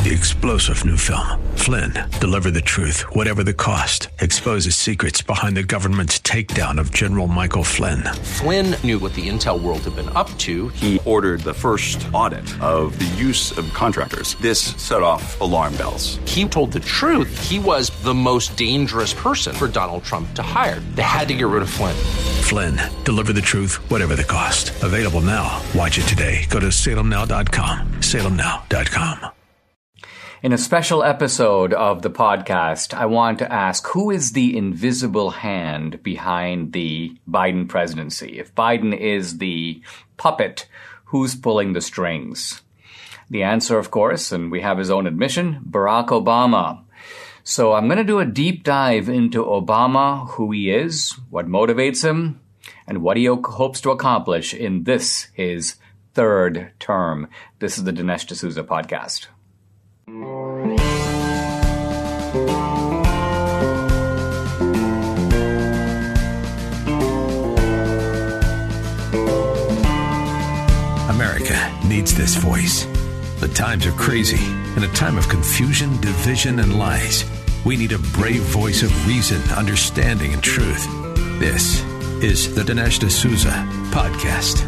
The explosive new film, Flynn, deliver the truth, whatever the cost, exposes secrets behind the government's takedown of General Michael Flynn. Flynn knew what the intel world had been up to. He ordered the first audit of the use of contractors. This set off alarm bells. He told the truth. He was the most dangerous person for Donald Trump to hire. They had to get rid of Flynn. Flynn, deliver the truth, whatever the cost. Available now. Watch it today. Go to salemnow.com. salemnow.com. In a special episode of the podcast, I want to ask, who is the invisible hand behind the Biden presidency? If Biden is the puppet, who's pulling the strings? The answer, of course, and we have his own admission, Barack Obama. So I'm going to do a deep dive into Obama, who he is, what motivates him, and what he hopes to accomplish in this, his third term. This is the Dinesh D'Souza podcast. America needs this voice. The times are crazy. In a time of confusion, division, and lies, we need a brave voice of reason, understanding, and truth. This is the Dinesh D'Souza podcast.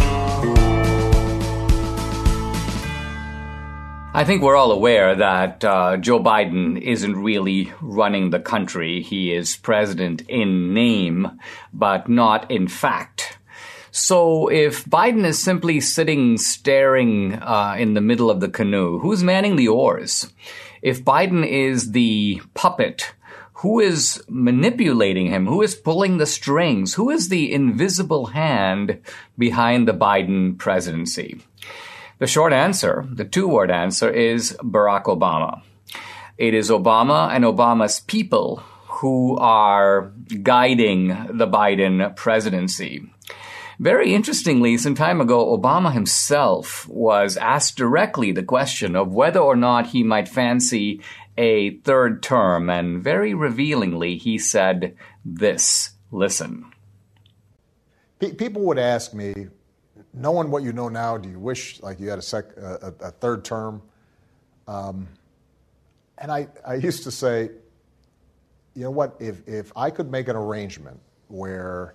I think we're all aware that Joe Biden isn't really running the country. He is president in name, but not in fact. So if Biden is simply sitting staring in the middle of the canoe, who's manning the oars? If Biden is the puppet, who is manipulating him? Who is pulling the strings? Who is the invisible hand behind the Biden presidency? The short answer, the two-word answer, is Barack Obama. It is Obama and Obama's people who are guiding the Biden presidency. Very interestingly, some time ago, Obama himself was asked directly the question of whether or not he might fancy a third term, and very revealingly, he said this. Listen. People would ask me, knowing what you know now, do you wish like you had a third term? And I used to say, you know what, if I could make an arrangement where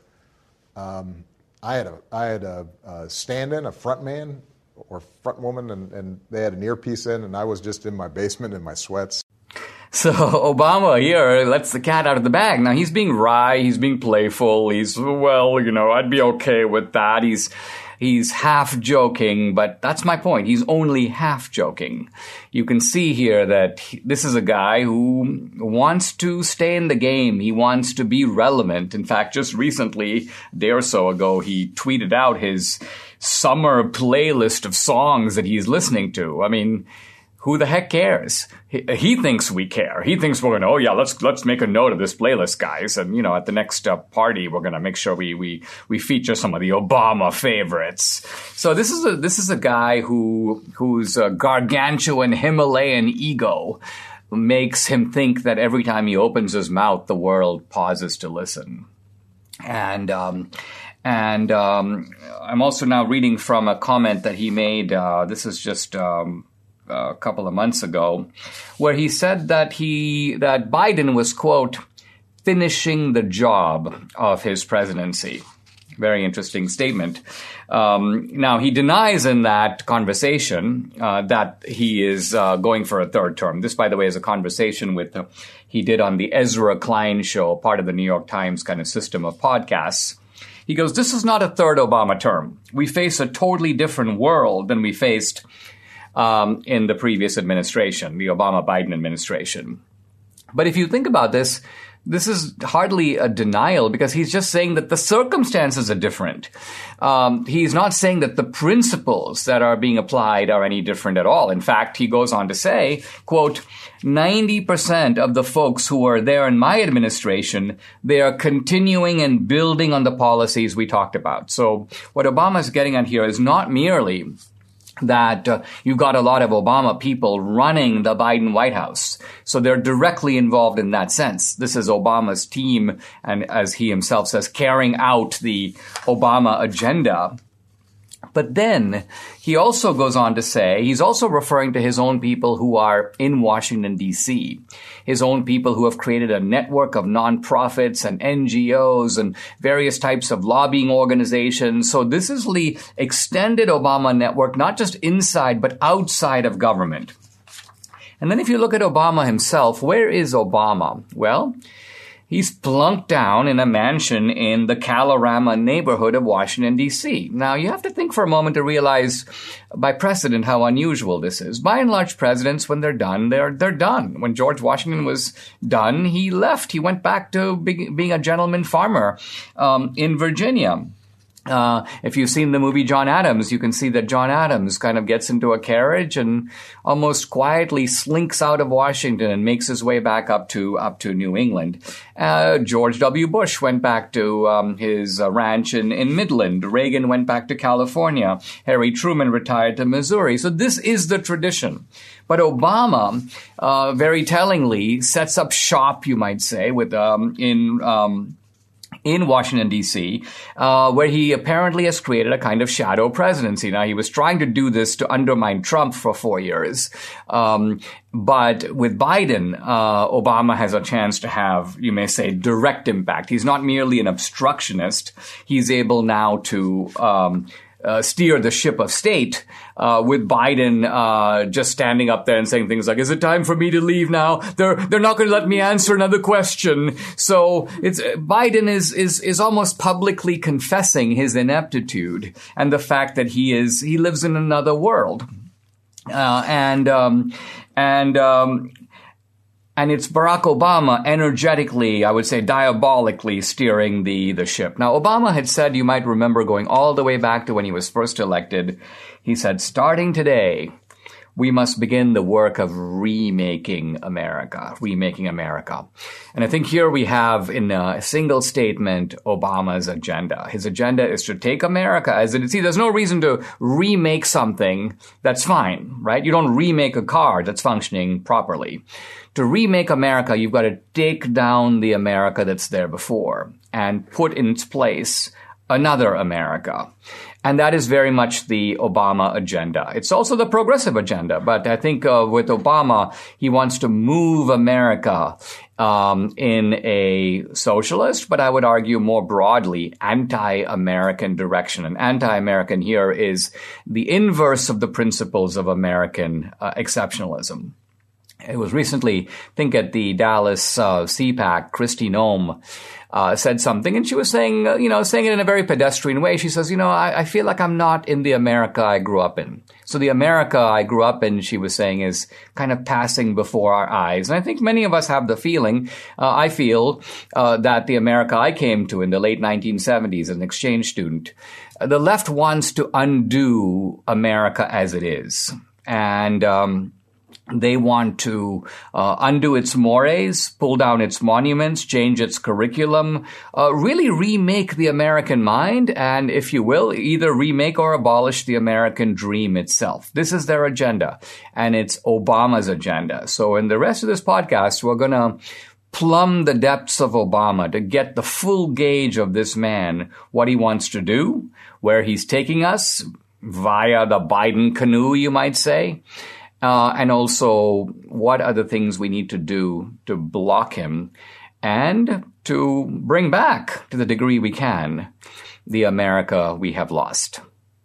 I had a stand-in, a front man or front woman, and they had an earpiece in, and I was just in my basement in my sweats. So Obama here lets the cat out of the bag. Now, he's being wry, he's being playful, I'd be okay with that. He's half joking, but that's my point. He's only half joking. You can see here that this is a guy who wants to stay in the game. He wants to be relevant. In fact, just recently, a day or so ago, he tweeted out his summer playlist of songs that he's listening to. I mean, who the heck cares? He thinks we care. He thinks we're going to, let's make a note of this playlist, guys. And, at the next party, we're going to make sure we feature some of the Obama favorites. So this is a guy whose gargantuan Himalayan ego makes him think that every time he opens his mouth, the world pauses to listen. And I'm also now reading from a comment that he made. This is just a couple of months ago, where he said that Biden was, quote, finishing the job of his presidency. Very interesting statement. Now, he denies in that conversation that he is going for a third term. This, by the way, is a conversation he did on the Ezra Klein show, part of the New York Times kind of system of podcasts. He goes, this is not a third Obama term. We face a totally different world than we faced in the previous administration, the Obama-Biden administration. But if you think about this, this is hardly a denial because he's just saying that the circumstances are different. He's not saying that the principles that are being applied are any different at all. In fact, he goes on to say, quote, 90% of the folks who are there in my administration, they are continuing and building on the policies we talked about. So what Obama is getting at here is not merely that you've got a lot of Obama people running the Biden White House. So they're directly involved in that sense. This is Obama's team, and as he himself says, carrying out the Obama agenda. But then he also goes on to say, he's also referring to his own people who are in Washington, D.C., his own people who have created a network of nonprofits and NGOs and various types of lobbying organizations. So this is the extended Obama network, not just inside, but outside of government. And then if you look at Obama himself, where is Obama? Well, he's plunked down in a mansion in the Kalorama neighborhood of Washington, D.C. Now, you have to think for a moment to realize by precedent how unusual this is. By and large, presidents, when they're done, they're done. When George Washington was done, he left. He went back to being a gentleman farmer in Virginia. If you've seen the movie John Adams, you can see that John Adams kind of gets into a carriage and almost quietly slinks out of Washington and makes his way back up to New England. George W. Bush went back to his ranch in Midland. Reagan went back to California. Harry Truman retired to Missouri. So this is the tradition. But Obama, very tellingly, sets up shop, you might say, with in Washington, D.C., where he apparently has created a kind of shadow presidency. Now, he was trying to do this to undermine Trump for 4 years. But with Biden, Obama has a chance to have, you may say, direct impact. He's not merely an obstructionist. He's able now to steer the ship of state, with Biden just standing up there and saying things like, "Is it time for me to leave now? They're not going to let me answer another question." So Biden is almost publicly confessing his ineptitude and the fact that he lives in another world, and it's Barack Obama energetically, I would say diabolically, steering the ship. Now, Obama had said, you might remember going all the way back to when he was first elected, he said, starting today, we must begin the work of remaking America. And I think here we have, in a single statement, Obama's agenda. His agenda is to take America as it is. See, there's no reason to remake something that's fine, right? You don't remake a car that's functioning properly. To remake America, you've got to take down the America that's there before and put in its place another America. And that is very much the Obama agenda. It's also the progressive agenda. But I think with Obama, he wants to move America in a socialist, but I would argue more broadly, anti-American direction. And anti-American here is the inverse of the principles of American exceptionalism. It was recently, I think at the Dallas CPAC, Kristi Noem said something, and she was saying, saying it in a very pedestrian way. She says, I feel like I'm not in the America I grew up in. So the America I grew up in, she was saying, is kind of passing before our eyes. And I think many of us have the feeling, I feel, that the America I came to in the late 1970s as an exchange student, the left wants to undo America as it is. And they want to undo its mores, pull down its monuments, change its curriculum, really remake the American mind, and, if you will, either remake or abolish the American dream itself. This is their agenda, and it's Obama's agenda. So in the rest of this podcast, we're going to plumb the depths of Obama to get the full gauge of this man, what he wants to do, where he's taking us via the Biden canoe, you might say. And also, what are the things we need to do to block him and to bring back, to the degree we can, the America we have lost.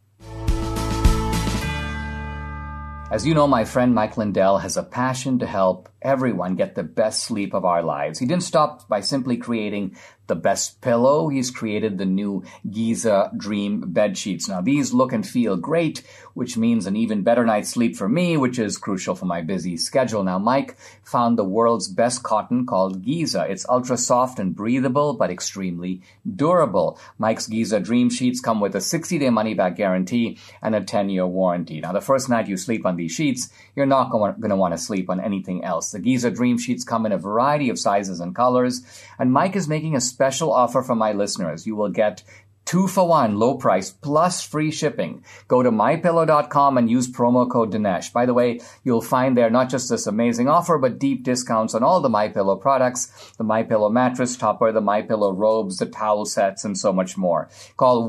As you know, my friend Mike Lindell has a passion to help everyone get the best sleep of our lives. He didn't stop by simply creating the best pillow. He's created the new Giza Dream bed sheets. Now, these look and feel great, which means an even better night's sleep for me, which is crucial for my busy schedule. Now, Mike found the world's best cotton called Giza. It's ultra soft and breathable, but extremely durable. Mike's Giza Dream sheets come with a 60-day money-back guarantee and a 10-year warranty. Now, the first night you sleep on these sheets, you're not going to want to sleep on anything else. The Giza Dream sheets come in a variety of sizes and colors, and Mike is making a special offer for my listeners. You will get 2-for-1, low price, plus free shipping. Go to MyPillow.com and use promo code Dinesh. By the way, you'll find there not just this amazing offer, but deep discounts on all the MyPillow products, the MyPillow mattress topper, the MyPillow robes, the towel sets, and so much more. Call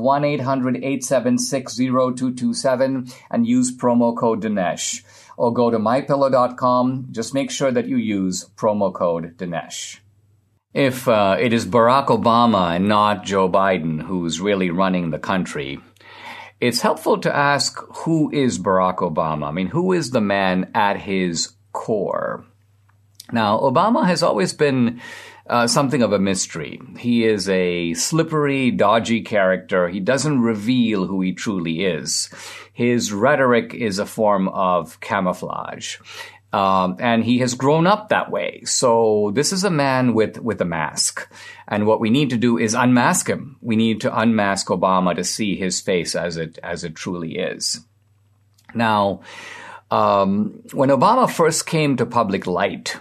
1-800-876-0227 and use promo code Dinesh. Or go to MyPillow.com. Just make sure that you use promo code Dinesh. If it is Barack Obama and not Joe Biden who's really running the country, it's helpful to ask, who is Barack Obama? I mean, who is the man at his core? Now, Obama has always been something of a mystery. He is a slippery, dodgy character. He doesn't reveal who he truly is. His rhetoric is a form of camouflage. And he has grown up that way. So this is a man with a mask. And what we need to do is unmask him. We need to unmask Obama to see his face as it truly is. Now, when Obama first came to public light,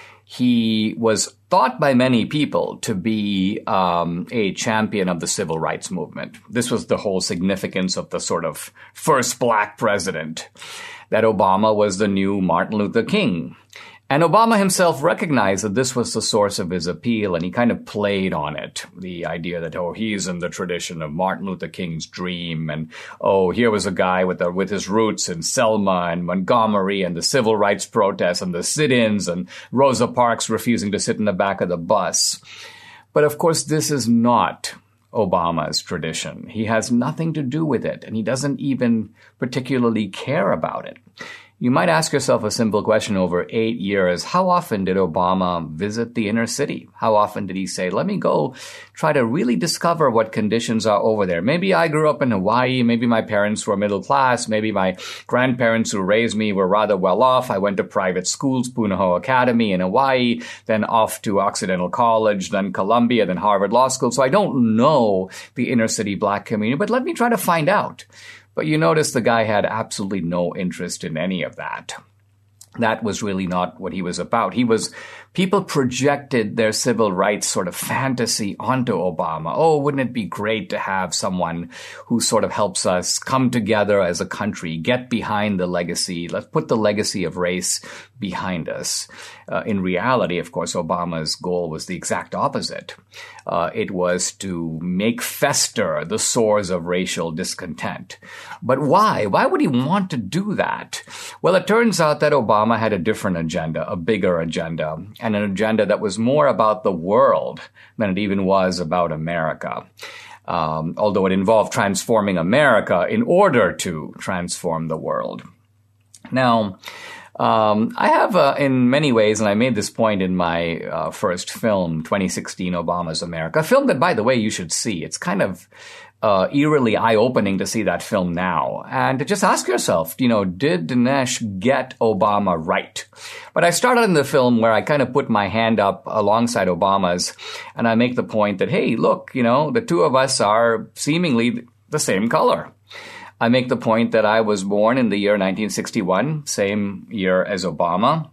he was thought by many people to be a champion of the civil rights movement. This was the whole significance of the sort of first black president, that Obama was the new Martin Luther King. And Obama himself recognized that this was the source of his appeal, and he kind of played on it. The idea that, he's in the tradition of Martin Luther King's dream, and, here was a guy with his roots in Selma and Montgomery and the civil rights protests and the sit-ins and Rosa Parks refusing to sit in the back of the bus. But of course, this is not Obama's tradition. He has nothing to do with it, and he doesn't even particularly care about it. You might ask yourself a simple question over 8 years. How often did Obama visit the inner city? How often did he say, let me go try to really discover what conditions are over there? Maybe I grew up in Hawaii. Maybe my parents were middle class. Maybe my grandparents who raised me were rather well off. I went to private schools, Punahou Academy in Hawaii, then off to Occidental College, then Columbia, then Harvard Law School. So I don't know the inner city black community, but let me try to find out. But you notice the guy had absolutely no interest in any of that. That was really not what he was about. People projected their civil rights sort of fantasy onto Obama. Wouldn't it be great to have someone who sort of helps us come together as a country, get behind the legacy. Let's put the legacy of race behind us. In reality, of course, Obama's goal was the exact opposite. It was to make fester the sores of racial discontent. But why? Why would he want to do that? Well, it turns out that Obama had a different agenda, a bigger agenda, and an agenda that was more about the world than it even was about America. Although it involved transforming America in order to transform the world. Now, I have, in many ways, and I made this point in my first film, 2016, Obama's America, a film that, by the way, you should see. It's kind of eerily eye-opening to see that film now. And to just ask yourself, did Dinesh get Obama right? But I started in the film where I kind of put my hand up alongside Obama's, and I make the point that, hey, look, the two of us are seemingly the same color. I make the point that I was born in the year 1961, same year as Obama.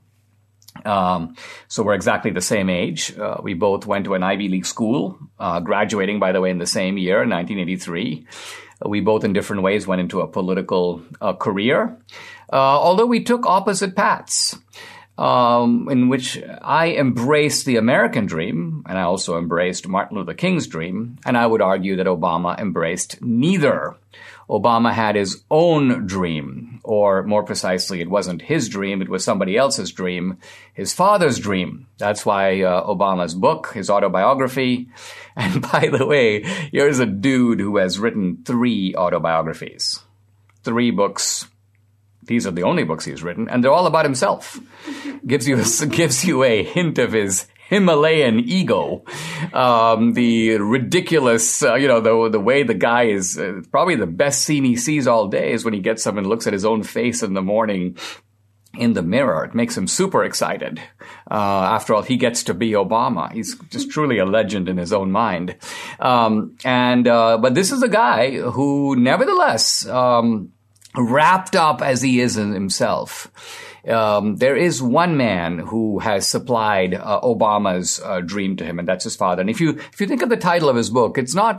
So we're exactly the same age. We both went to an Ivy League school, graduating, by the way, in the same year, 1983. We both, in different ways, went into a political career, although we took opposite paths, in which I embraced the American dream, and I also embraced Martin Luther King's dream, and I would argue that Obama embraced neither. Obama had his own dream, or more precisely, it wasn't his dream, it was somebody else's dream, his father's dream. That's why Obama's book, his autobiography, and by the way, here's a dude who has written 3 autobiographies, 3 books. These are the only books he's written, and they're all about himself. Gives you a hint of his Himalayan ego, the ridiculous, the way the guy is, probably the best scene he sees all day is when he gets up and looks at his own face in the morning in the mirror. It makes him super excited. After all, he gets to be Obama. He's just truly a legend in his own mind. But this is a guy who nevertheless, wrapped up as he is in himself, there is one man who has supplied Obama's dream to him, and that's his father. And if you think of the title of his book, it's not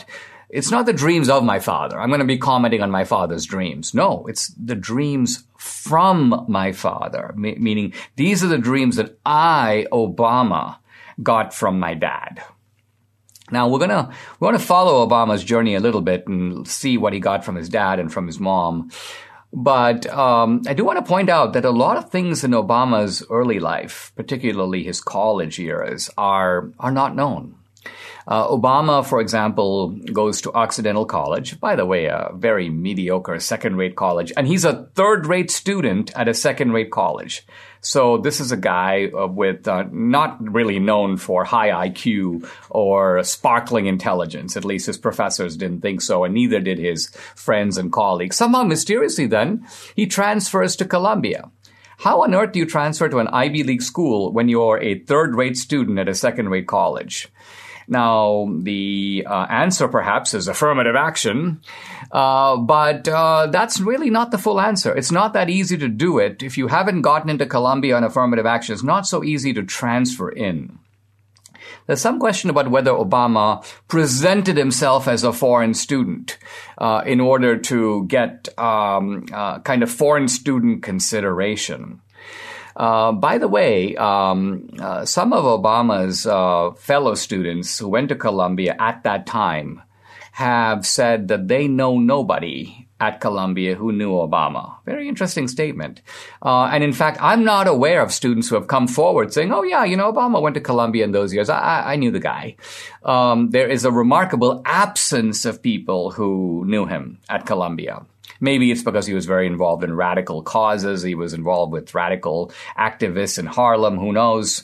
it's not the dreams of my father. I'm going to be commenting on my father's dreams. No, it's the dreams from my father, meaning these are the dreams that I, Obama, got from my dad. Now, we're going to follow Obama's journey a little bit and see what he got from his dad and from his mom. But I do want to point out that a lot of things in Obama's early life, particularly his college years, are not known. Obama, for example, goes to Occidental College, by the way, a very mediocre second-rate college, and he's a third-rate student at a second-rate college. So this is a guy with not really known for high IQ or sparkling intelligence. At least his professors didn't think so, and neither did his friends and colleagues. Somehow, mysteriously then, he transfers to Columbia. How on earth do you transfer to an Ivy League school when you're a third-rate student at a second-rate college? Now, the answer perhaps is affirmative action, but that's really not the full answer. It's not that easy to do it. If you haven't gotten into Columbia on affirmative action, it's not so easy to transfer in. There's some question about whether Obama presented himself as a foreign student in order to get kind of foreign student consideration. By the way, some of Obama's fellow students who went to Columbia at that time have said that they know nobody at Columbia who knew Obama. Very interesting statement. And in fact, I'm not aware of students who have come forward saying, oh yeah, Obama went to Columbia in those years. I knew the guy. There is a remarkable absence of people who knew him at Columbia. Maybe it's because he was very involved in radical causes. He was involved with radical activists in Harlem. Who knows?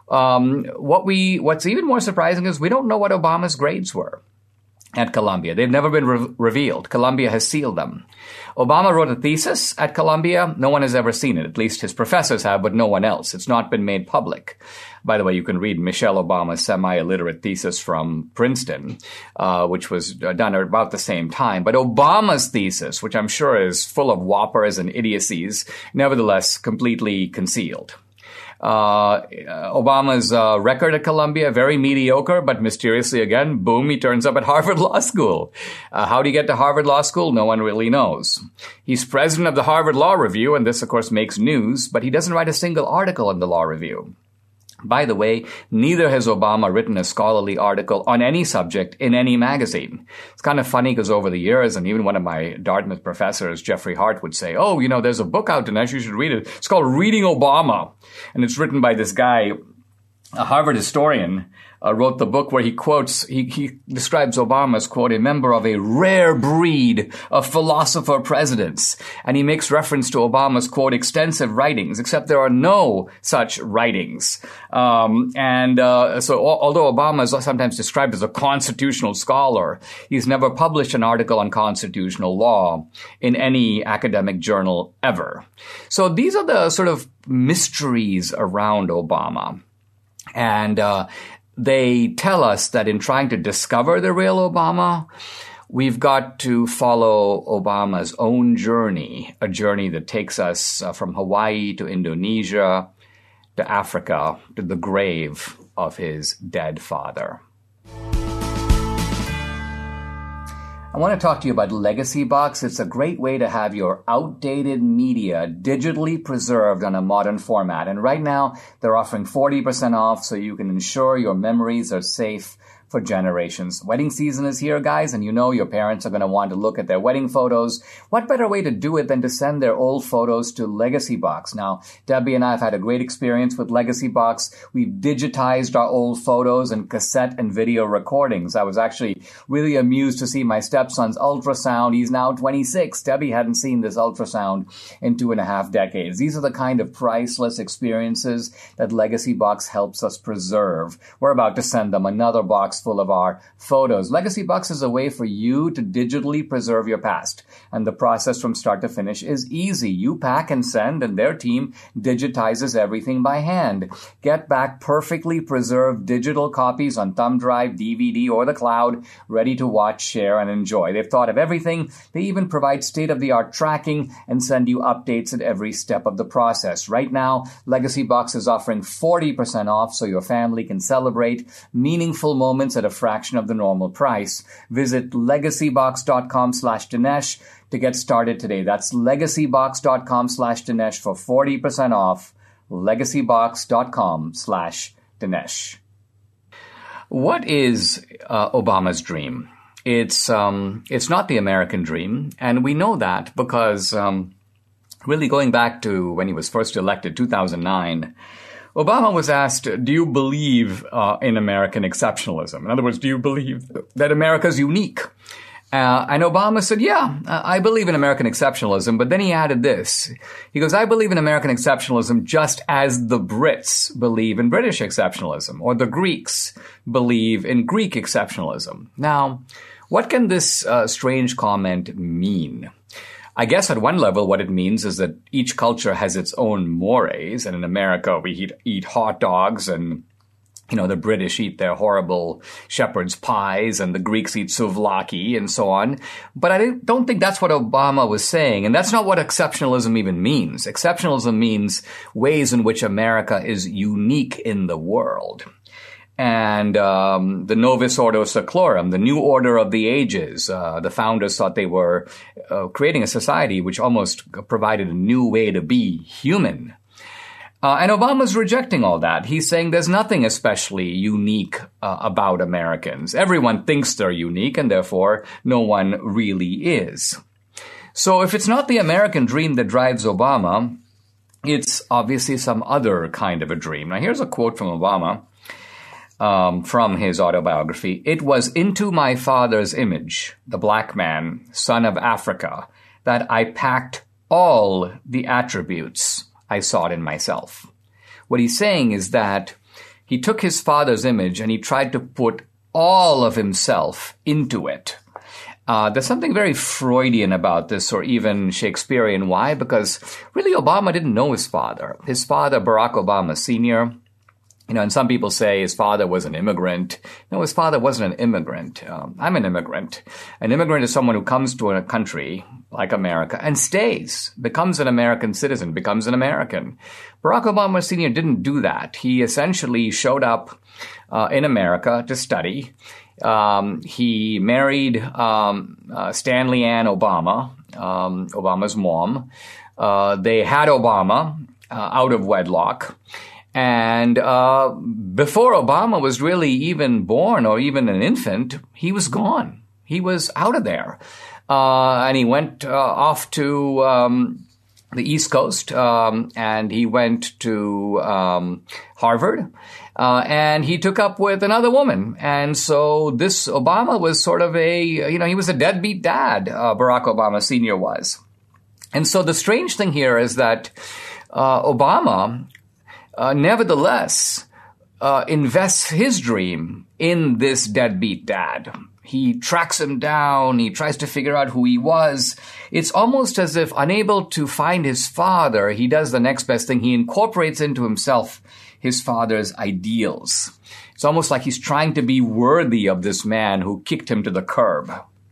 What's even more surprising is we don't know what Obama's grades were at Columbia. They've never been revealed. Columbia has sealed them. Obama wrote a thesis at Columbia. No one has ever seen it. At least his professors have, but no one else. It's not been made public. By the way, you can read Michelle Obama's semi-illiterate thesis from Princeton, which was done at about the same time. But Obama's thesis, which I'm sure is full of whoppers and idiocies, nevertheless completely concealed. Obama's record at Columbia, very mediocre, but mysteriously again, boom, he turns up at Harvard Law School. How did he get to Harvard Law School? No one really knows. He's president of the Harvard Law Review, and this, of course, makes news, but he doesn't write a single article in the Law Review. By the way, neither has Obama written a scholarly article on any subject in any magazine. It's kind of funny because over the years, and even one of my Dartmouth professors, Jeffrey Hart, would say, oh, there's a book out tonight, you should read it. It's called Reading Obama. And it's written by this guy, a Harvard historian, wrote the book where he quotes, he describes Obama as, quote, a member of a rare breed of philosopher presidents. And he makes reference to Obama's, quote, extensive writings, except there are no such writings. So although Obama is sometimes described as a constitutional scholar, he's never published an article on constitutional law in any academic journal ever. So these are the sort of mysteries around Obama. And they tell us that in trying to discover the real Obama, we've got to follow Obama's own journey, a journey that takes us from Hawaii to Indonesia to Africa to the grave of his dead father. I want to talk to you about Legacy Box. It's a great way to have your outdated media digitally preserved on a modern format. And right now, they're offering 40% off so you can ensure your memories are safe for generations. Wedding season is here, guys, and your parents are going to want to look at their wedding photos. What better way to do it than to send their old photos to Legacy Box? Now, Debbie and I have had a great experience with Legacy Box. We've digitized our old photos and cassette and video recordings. I was actually really amused to see my stepson's ultrasound. He's now 26. Debbie hadn't seen this ultrasound in 2.5 decades. These are the kind of priceless experiences that Legacy Box helps us preserve. We're about to send them another box full of our photos. Legacy Box is a way for you to digitally preserve your past. And the process from start to finish is easy. You pack and send, and their team digitizes everything by hand. Get back perfectly preserved digital copies on thumb drive, DVD, or the cloud, ready to watch, share, and enjoy. They've thought of everything. They even provide state-of-the-art tracking and send you updates at every step of the process. Right now, Legacy Box is offering 40% off so your family can celebrate meaningful moments supplements at a fraction of the normal price. Visit legacybox.com/Dinesh to get started today. That's legacybox.com/Dinesh for 40% off. legacybox.com/Dinesh. What is Obama's dream? It's not the American dream, and we know that because really going back to when he was first elected, 2009, Obama was asked, do you believe in American exceptionalism? In other words, do you believe that America is unique? And Obama said, yeah, I believe in American exceptionalism. But then he added this. He goes, I believe in American exceptionalism just as the Brits believe in British exceptionalism, or the Greeks believe in Greek exceptionalism. Now, what can this strange comment mean? I guess at one level what it means is that each culture has its own mores. And in America, we eat hot dogs, and the British eat their horrible shepherd's pies, and the Greeks eat souvlaki and so on. But I don't think that's what Obama was saying. And that's not what exceptionalism even means. Exceptionalism means ways in which America is unique in the world. And the Novus Ordo Seclorum, the new order of the ages, the founders thought they were creating a society which almost provided a new way to be human. And Obama's rejecting all that. He's saying there's nothing especially unique about Americans. Everyone thinks they're unique, and therefore no one really is. So if it's not the American dream that drives Obama, it's obviously some other kind of a dream. Now here's a quote from Obama. From his autobiography, "It was into my father's image, the black man, son of Africa, that I packed all the attributes I sought in myself." What he's saying is that he took his father's image and he tried to put all of himself into it. There's something very Freudian about this, or even Shakespearean. Why? Because really Obama didn't know his father. His father, Barack Obama Sr., and some people say his father was an immigrant. No, his father wasn't an immigrant. I'm an immigrant. An immigrant is someone who comes to a country like America and stays, becomes an American citizen, becomes an American. Barack Obama Sr. didn't do that. He essentially showed up in America to study. He married Stanley Ann Obama, Obama's mom. They had Obama out of wedlock. And before Obama was really even born or even an infant, he was gone. He was out of there. And he went off to the East Coast, and he went to Harvard, and he took up with another woman. And so this Obama was sort of he was a deadbeat dad, Barack Obama Sr. was. And so the strange thing here is that Obama nevertheless invests his dream in this deadbeat dad. He tracks him down. He tries to figure out who he was. It's almost as if, unable to find his father, he does the next best thing. He incorporates into himself his father's ideals. It's almost like he's trying to be worthy of this man who kicked him to the curb.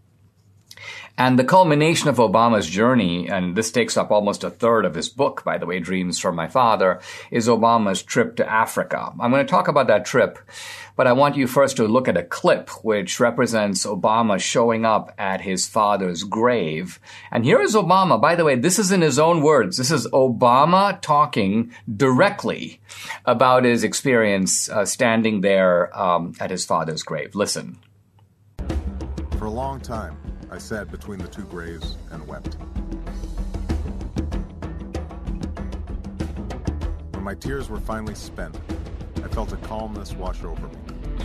And the culmination of Obama's journey, and this takes up almost a third of his book, by the way, Dreams from My Father, is Obama's trip to Africa. I'm going to talk about that trip, but I want you first to look at a clip which represents Obama showing up at his father's grave. And here is Obama. By the way, this is in his own words. This is Obama talking directly about his experience standing there at his father's grave. Listen. For a long time, I sat between the two graves and wept. When my tears were finally spent, I felt a calmness wash over me.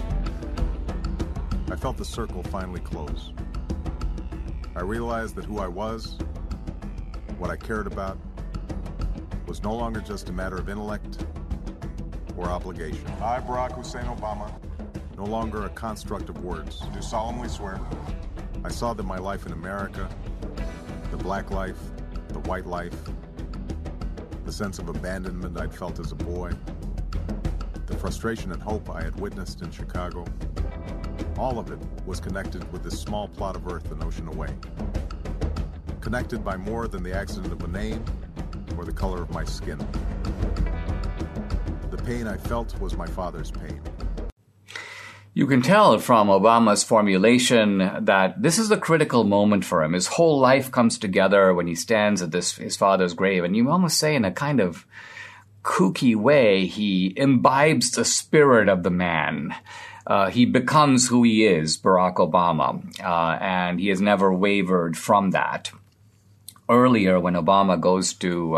I felt the circle finally close. I realized that who I was, what I cared about, was no longer just a matter of intellect or obligation. I, Barack Hussein Obama, no longer a construct of words. do solemnly swear I saw that my life in America, the black life, the white life, the sense of abandonment I'd felt as a boy, the frustration and hope I had witnessed in Chicago, all of it was connected with this small plot of earth an ocean away. Connected by more than the accident of a name or the color of my skin. The pain I felt was my father's pain. You can tell from Obama's formulation that this is a critical moment for him. His whole life comes together when he stands at his father's grave. And you almost say in a kind of kooky way, he imbibes the spirit of the man. He becomes who he is, Barack Obama, and he has never wavered from that. Earlier, when Obama goes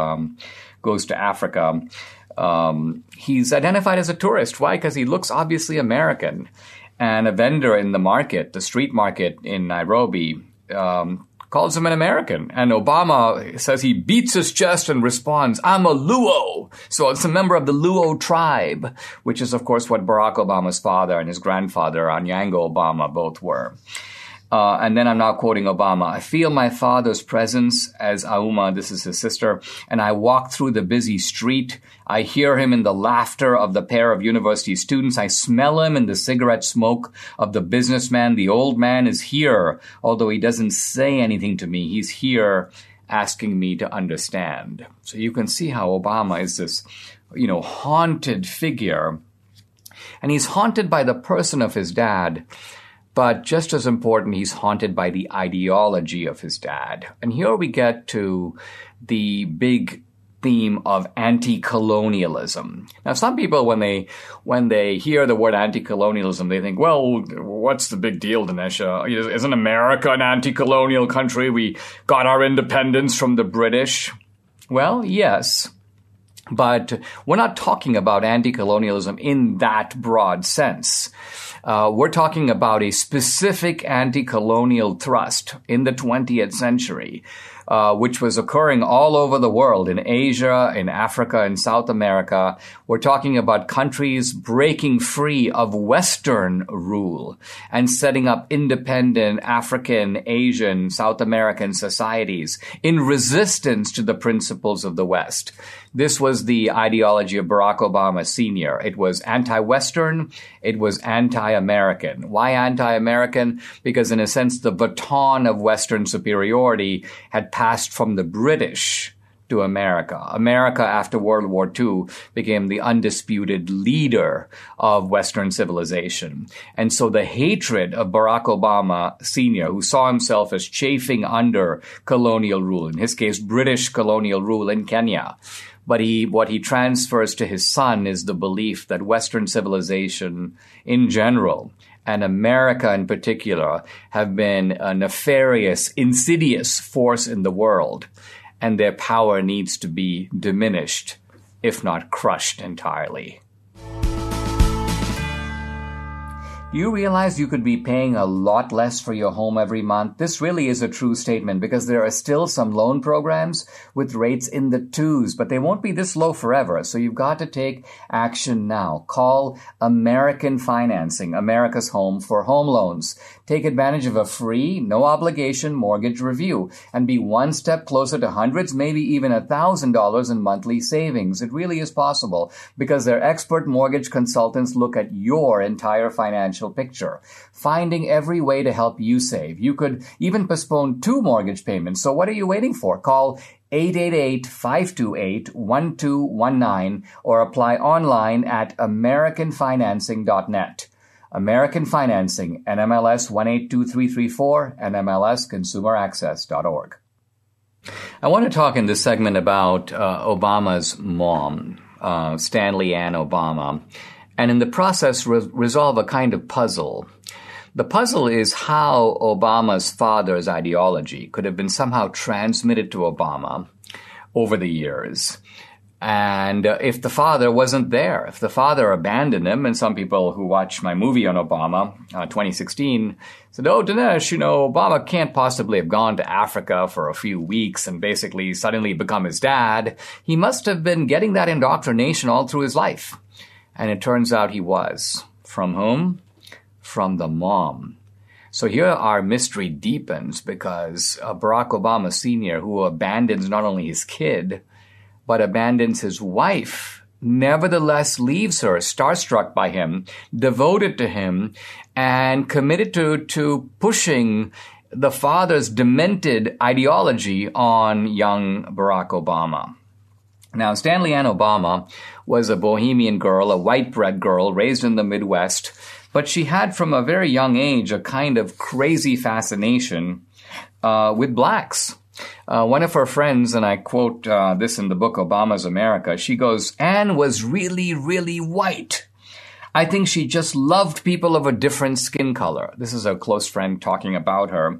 to Africa, he's identified as a tourist. Why? Because he looks obviously American. And a vendor in the market, the street market in Nairobi, calls him an American. And Obama says he beats his chest and responds, "I'm a Luo." So it's a member of the Luo tribe, which is, of course, what Barack Obama's father and his grandfather, Onyango Obama, both were. And then I'm now quoting Obama. "I feel my father's presence as Auma," this is his sister, "and I walk through the busy street. I hear him in the laughter of the pair of university students. I smell him in the cigarette smoke of the businessman. The old man is here, although he doesn't say anything to me. He's here asking me to understand." So you can see how Obama is this, haunted figure. And he's haunted by the person of his dad. But just as important, he's haunted by the ideology of his dad. And here we get to the big theme of anti-colonialism. Now, some people, when they hear the word anti-colonialism, they think, well, what's the big deal, Dinesh? Isn't America an anti-colonial country? We got our independence from the British. Well, yes. But we're not talking about anti-colonialism in that broad sense. We're talking about a specific anti-colonial thrust in the 20th century, which was occurring all over the world, in Asia, in Africa, in South America. We're talking about countries breaking free of Western rule and setting up independent African, Asian, South American societies in resistance to the principles of the West. This was the ideology of Barack Obama Sr. It was anti-Western. It was anti-American. Why anti-American? Because in a sense, the baton of Western superiority had passed from the British to America. America, after World War II, became the undisputed leader of Western civilization. And so the hatred of Barack Obama Sr., who saw himself as chafing under colonial rule, in his case, British colonial rule in Kenya, but what he transfers to his son is the belief that Western civilization in general, and America in particular, have been a nefarious, insidious force in the world, and their power needs to be diminished, if not crushed entirely. Do you realize you could be paying a lot less for your home every month? This really is a true statement because there are still some loan programs with rates in the 2s, but they won't be this low forever. So you've got to take action now. Call American Financing, America's home for home loans. Take advantage of a free, no obligation mortgage review and be one step closer to hundreds, maybe even $1,000 in monthly savings. It really is possible because their expert mortgage consultants look at your entire financial picture, finding every way to help you save. You could even postpone 2 mortgage payments. So what are you waiting for? Call 888-528-1219 or apply online at americanfinancing.net. American Financing, NMLS 182334, NMLSconsumeraccess.org. I want to talk in this segment about Obama's mom, Stanley Ann Obama, and in the process resolve a kind of puzzle. The puzzle is how Obama's father's ideology could have been somehow transmitted to Obama over the years. And if the father wasn't there, if the father abandoned him, and some people who watch my movie on Obama, 2016, said, oh, Dinesh, Obama can't possibly have gone to Africa for a few weeks and basically suddenly become his dad. He must have been getting that indoctrination all through his life. And it turns out he was. From whom? From the mom. So here our mystery deepens because Barack Obama Sr., who abandons not only his kid, but abandons his wife, nevertheless leaves her, starstruck by him, devoted to him, and committed to pushing the father's demented ideology on young Barack Obama. Now, Stanley Ann Obama was a bohemian girl, a white-bread girl raised in the Midwest, but she had from a very young age a kind of crazy fascination with blacks. One of her friends, and I quote this in the book Obama's America, she goes, "Ann was really, really white. I think she just loved people of a different skin color." This is a close friend talking about her.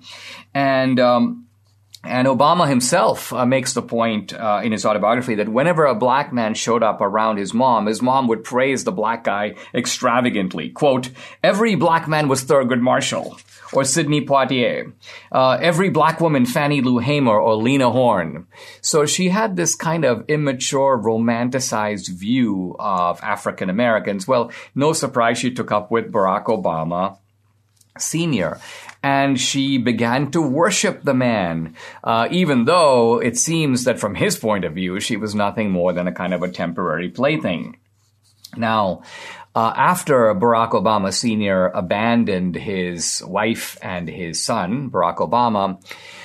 And Obama himself makes the point in his autobiography that whenever a black man showed up around his mom would praise the black guy extravagantly. Quote, "Every black man was Thurgood Marshall or Sidney Poitier. Every black woman, Fannie Lou Hamer or Lena Horne." So she had this kind of immature, romanticized view of African Americans. Well, no surprise she took up with Barack Obama Sr., and she began to worship the man, even though it seems that from his point of view, she was nothing more than a kind of a temporary plaything. Now, after Barack Obama Sr. abandoned his wife and his son, Barack Obama,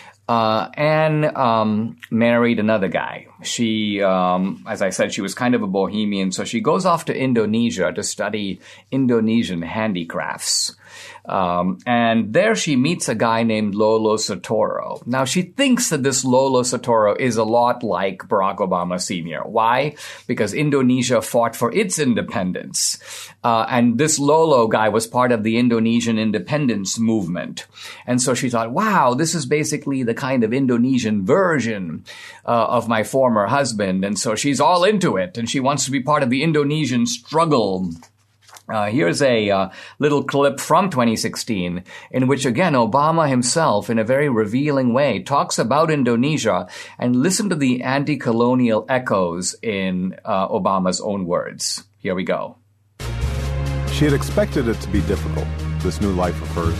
Ann married another guy. She, as I said, she was kind of a bohemian, so she goes off to Indonesia to study Indonesian handicrafts. And there she meets a guy named Lolo Soetoro. Now, she thinks that this Lolo Soetoro is a lot like Barack Obama Sr. Why? Because Indonesia fought for its independence. And this Lolo guy was part of the Indonesian independence movement. And so she thought, wow, this is basically the kind of Indonesian version of my former husband. And so she's all into it, and she wants to be part of the Indonesian struggle. Here's a little clip from 2016 in which, again, Obama himself, in a very revealing way, talks about Indonesia, and listen to the anti-colonial echoes in Obama's own words. Here we go. She had expected it to be difficult, this new life of hers.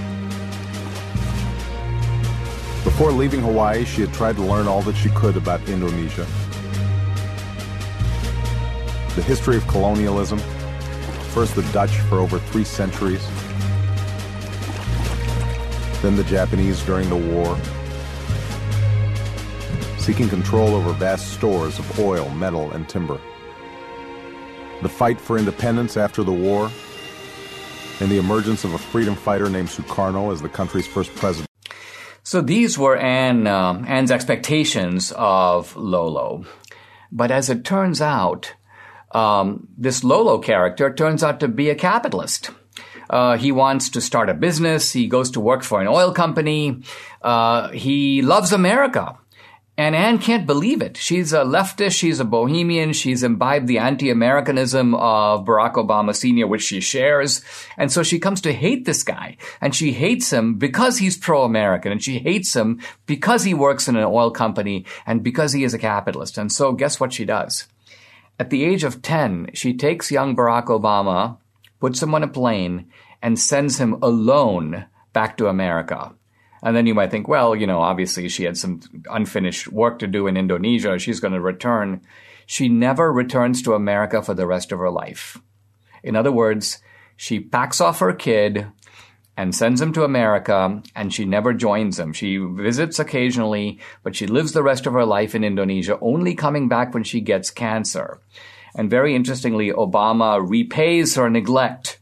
Before leaving Hawaii, she had tried to learn all that she could about Indonesia. The history of colonialism, first the Dutch for over 3 centuries, then the Japanese during the war, seeking control over vast stores of oil, metal, and timber. The fight for independence after the war, and the emergence of a freedom fighter named Sukarno as the country's first president. So these were Ann's expectations of Lolo. But as it turns out, this Lolo character turns out to be a capitalist. He wants to start a business. He goes to work for an oil company. He loves America. And Ann can't believe it. She's a leftist. She's a bohemian. She's imbibed the anti-Americanism of Barack Obama Sr., which she shares. And so she comes to hate this guy. And she hates him because he's pro-American. And she hates him because he works in an oil company and because he is a capitalist. And so guess what she does? At the age of 10, she takes young Barack Obama, puts him on a plane, and sends him alone back to America. And then you might think, well, obviously she had some unfinished work to do in Indonesia. She's going to return. She never returns to America for the rest of her life. In other words, she packs off her kid and sends him to America, and she never joins him. She visits occasionally, but she lives the rest of her life in Indonesia, only coming back when she gets cancer. And very interestingly, Obama repays her neglect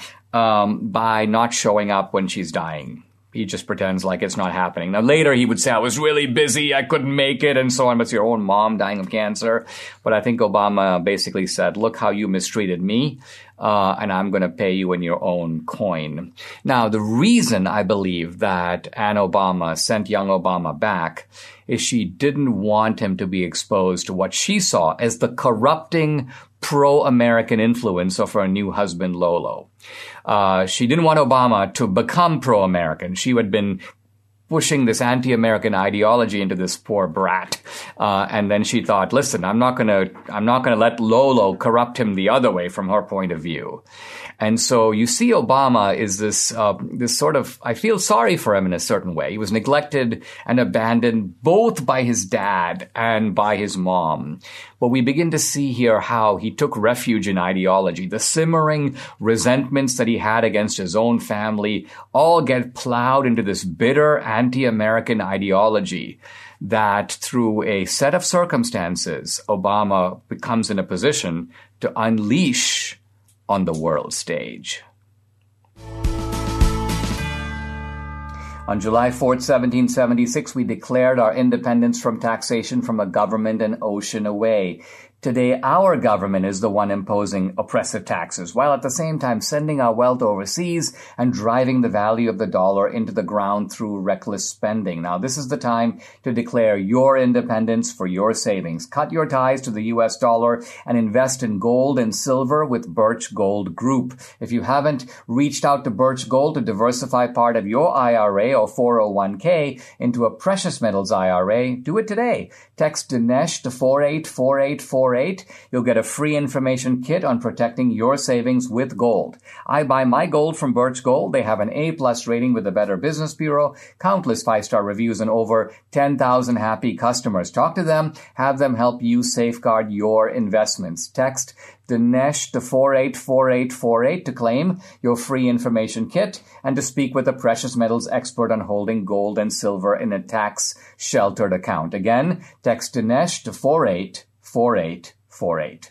by not showing up when she's dying. He just pretends like it's not happening. Now, later he would say, I was really busy, I couldn't make it, and so on. But it's your own mom dying of cancer. But I think Obama basically said, look how you mistreated me, and I'm going to pay you in your own coin. Now, the reason I believe that Ann Obama sent young Obama back is she didn't want him to be exposed to what she saw as the corrupting pro-American influence of her new husband, Lolo. She didn't want Obama to become pro-American. She had been pushing this anti-American ideology into this poor brat. And then she thought, listen, I'm not going to let Lolo corrupt him the other way from her point of view. And so you see Obama is this sort of, I feel sorry for him in a certain way. He was neglected and abandoned both by his dad and by his mom. But we begin to see here how he took refuge in ideology. The simmering resentments that he had against his own family all get plowed into this bitter anti-American ideology that through a set of circumstances, Obama becomes in a position to unleash on the world stage. On July 4th, 1776, we declared our independence from taxation from a government an ocean away. Today, our government is the one imposing oppressive taxes, while at the same time sending our wealth overseas and driving the value of the dollar into the ground through reckless spending. Now, this is the time to declare your independence for your savings. Cut your ties to the U.S. dollar and invest in gold and silver with Birch Gold Group. If you haven't reached out to Birch Gold to diversify part of your IRA or 401k into a precious metals IRA, do it today. Text Dinesh to 484848. You'll get a free information kit on protecting your savings with gold. I buy my gold from Birch Gold. They have an A+ rating with the Better Business Bureau, countless 5-star reviews, and over 10,000 happy customers. Talk to them. Have them help you safeguard your investments. Text Dinesh to 484848 to claim your free information kit and to speak with a precious metals expert on holding gold and silver in a tax-sheltered account. Again, text Dinesh to 484848.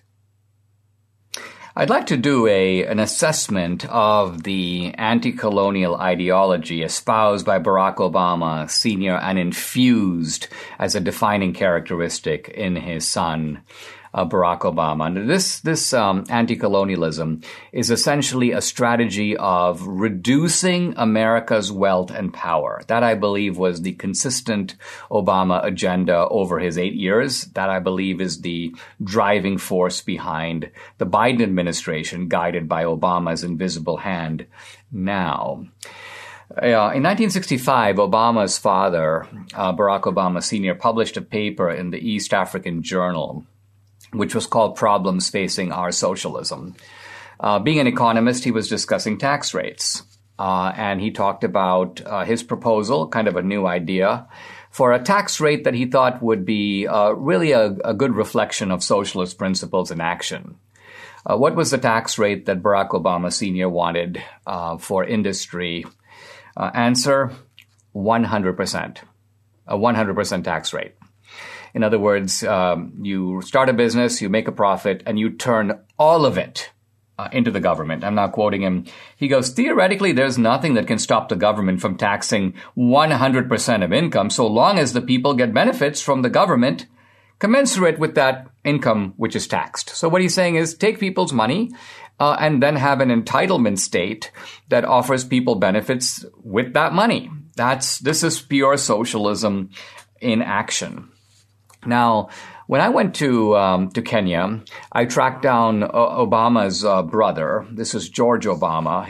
I'd like to do an assessment of the anti-colonial ideology espoused by Barack Obama Sr. and infused as a defining characteristic in his son, Barack Obama. And this anti-colonialism is essentially a strategy of reducing America's wealth and power. That, I believe, was the consistent Obama agenda over his 8 years. That, I believe, is the driving force behind the Biden administration, guided by Obama's invisible hand now. In 1965, Obama's father, Barack Obama Sr., published a paper in the East African Journal, which was called Problems Facing Our Socialism. Being an economist, he was discussing tax rates. And he talked about his proposal, kind of a new idea, for a tax rate that he thought would be really a good reflection of socialist principles in action. What was the tax rate that Barack Obama Sr. wanted for industry? Answer, 100%. A 100% tax rate. In other words, you start a business, you make a profit, and you turn all of it into the government. I'm not quoting him. He goes, theoretically, there's nothing that can stop the government from taxing 100% of income so long as the people get benefits from the government commensurate with that income which is taxed. So what he's saying is take people's money and then have an entitlement state that offers people benefits with that money. This is pure socialism in action. Now, when I went to Kenya, I tracked down Obama's brother. This is George Obama,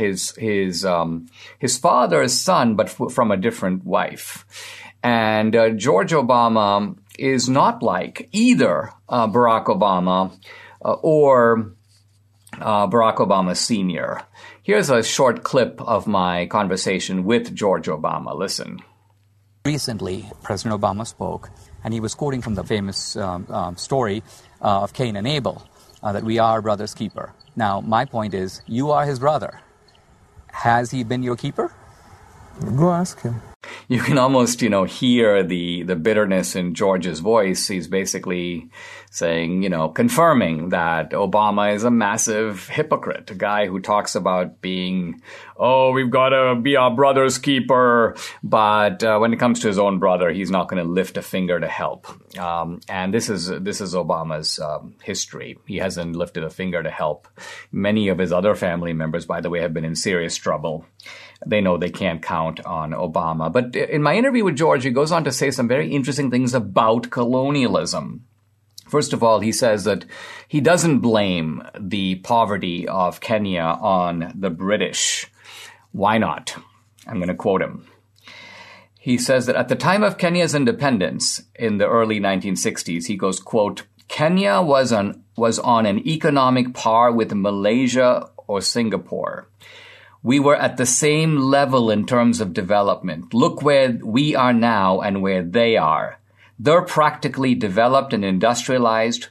his father's son, but from a different wife. And George Obama is not like either Barack Obama or Barack Obama Sr. Here's a short clip of my conversation with George Obama. Listen. Recently, President Obama spoke, and he was quoting from the famous story of Cain and Abel, that we are brother's keeper. Now, my point is, you are his brother. Has he been your keeper? Go ask him. You can almost, hear the bitterness in George's voice. He's basically saying, confirming that Obama is a massive hypocrite, a guy who talks about being, we've got to be our brother's keeper. But when it comes to his own brother, he's not going to lift a finger to help. And this is Obama's history. He hasn't lifted a finger to help. Many of his other family members, by the way, have been in serious trouble. They know they can't count on Obama. But in my interview with George, he goes on to say some very interesting things about colonialism. First of all, he says that he doesn't blame the poverty of Kenya on the British. Why not? I'm going to quote him. He says that at the time of Kenya's independence in the early 1960s, he goes, quote, Kenya was on an economic par with Malaysia or Singapore. We were at the same level in terms of development. Look where we are now and where they are. They're practically developed and industrialized.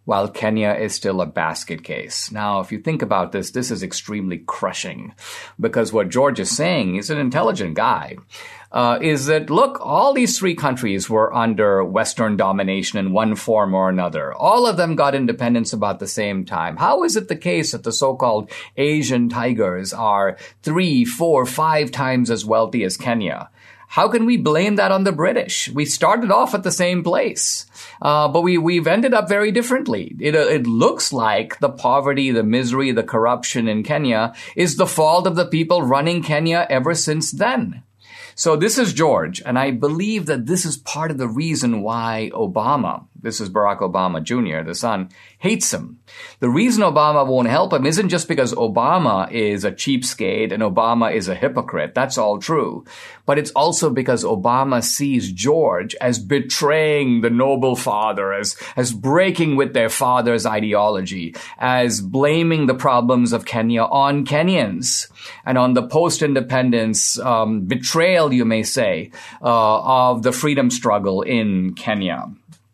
while Kenya is still a basket case. Now, if you think about this, this is extremely crushing, because what George is saying, he's an intelligent guy, is that, look, all these three countries were under Western domination in one form or another. All of them got independence about the same time. How is it the case that the so-called Asian tigers are 3, 4, 5 times as wealthy as Kenya? How can we blame that on the British? We started off at the same place, but we've ended up very differently. It looks like the poverty, the misery, the corruption in Kenya is the fault of the people running Kenya ever since then. So this is George, and I believe that this is part of the reason why Obama, this is Barack Obama Jr., the son, hates him. The reason Obama won't help him isn't just because Obama is a cheapskate and Obama is a hypocrite. That's all true. But it's also because Obama sees George as betraying the noble father, as breaking with their father's ideology, as blaming the problems of Kenya on Kenyans and on the post-independence betrayal, you may say, of the freedom struggle in Kenya.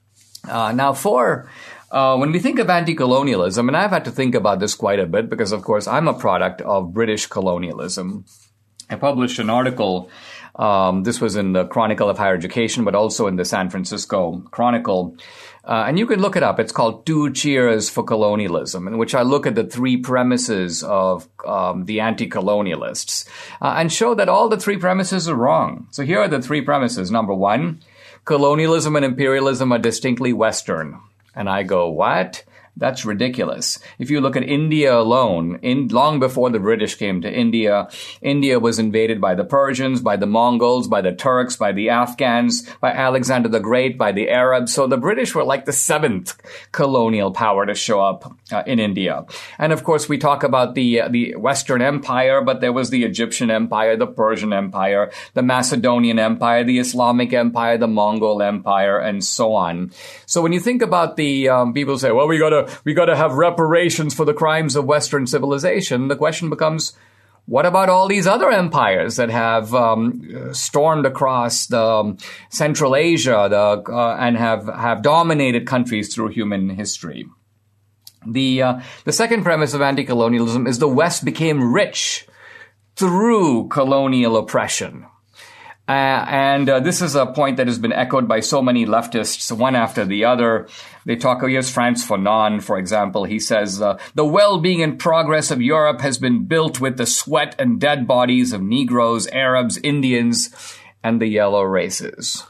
Now, when we think of anti-colonialism, and I've had to think about this quite a bit because, of course, I'm a product of British colonialism. I published an article, this was in the Chronicle of Higher Education, but also in the San Francisco Chronicle, and you can look it up. It's called 2 Cheers for Colonialism, in which I look at the 3 premises of the anti-colonialists and show that all the 3 premises are wrong. So here are the 3 premises. Number 1, colonialism and imperialism are distinctly Western. And I go, what? That's ridiculous. If you look at India alone, long before the British came to India, India was invaded by the Persians, by the Mongols, by the Turks, by the Afghans, by Alexander the Great, by the Arabs. So the British were like the 7th colonial power to show up in India. And of course, we talk about the Western Empire, but there was the Egyptian Empire, the Persian Empire, the Macedonian Empire, the Islamic Empire, the Mongol Empire, and so on. So when you think about the people say, well, we got to have reparations for the crimes of Western civilization. The question becomes, what about all these other empires that have stormed across the Central Asia and have dominated countries through human history? The second premise of anti-colonialism is the West became rich through colonial oppression. And this is a point that has been echoed by so many leftists, one after the other. They talk, here's Frantz Fanon, for example. He says, the well-being and progress of Europe has been built with the sweat and dead bodies of Negroes, Arabs, Indians, and the yellow races.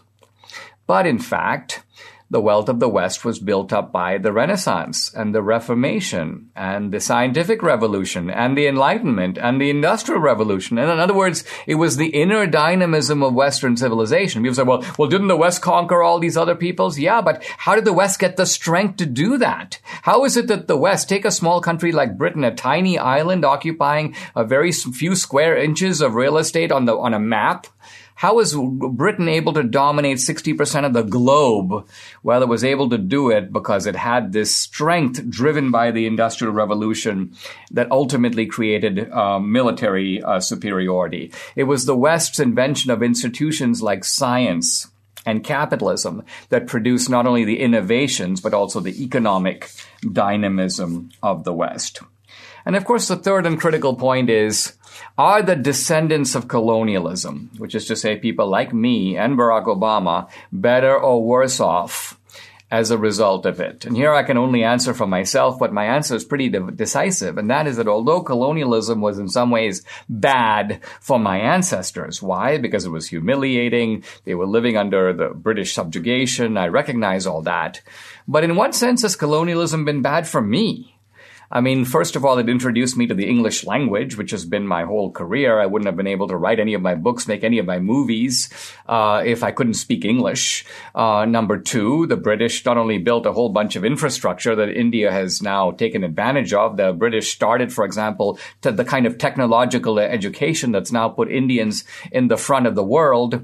But in fact, the wealth of the West was built up by the Renaissance and the Reformation and the Scientific Revolution and the Enlightenment and the Industrial Revolution. And in other words, it was the inner dynamism of Western civilization. People say, well, didn't the West conquer all these other peoples? Yeah, but how did the West get the strength to do that? How is it that the West, take a small country like Britain, a tiny island occupying a very few square inches of real estate on a map? How is Britain able to dominate 60% of the globe? Well, it was able to do it because it had this strength driven by the Industrial Revolution that ultimately created military superiority. It was the West's invention of institutions like science and capitalism that produced not only the innovations, but also the economic dynamism of the West. And of course, the third and critical point is, are the descendants of colonialism, which is to say people like me and Barack Obama, better or worse off as a result of it? And here I can only answer for myself, but my answer is pretty decisive. And that is that although colonialism was in some ways bad for my ancestors, why? Because it was humiliating. They were living under the British subjugation. I recognize all that. But in what sense has colonialism been bad for me? I mean, first of all, it introduced me to the English language, which has been my whole career. I wouldn't have been able to write any of my books, make any of my movies, if I couldn't speak English. Number 2, the British not only built a whole bunch of infrastructure that India has now taken advantage of. The British started, for example, to the kind of technological education that's now put Indians in the front of the world.